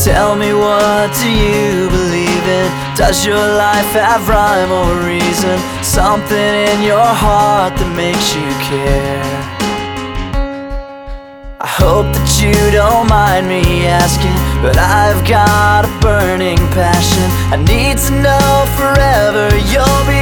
Tell me, what do you believe in? Does your life have rhyme or reason? Something in your heart that makes you care. I hope that you don't mind me asking, but I've got a burning passion. I need to know forever you'll be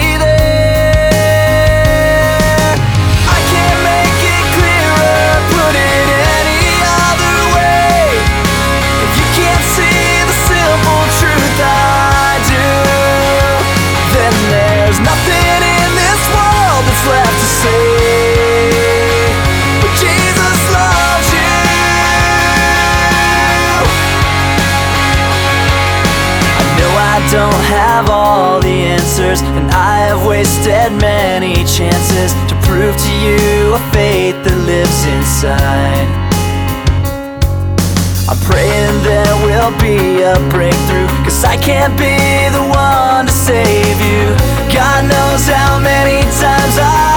there. I can't make it clearer, put it any other way. If you can't see the simple truth I do, then there's nothing in this world that's left to say. But Jesus loves you. I don't have all the answers, and I have wasted many chances to prove to you a faith that lives inside. I'm praying there will be a breakthrough, 'cause I can't be the one to save you. God knows how many times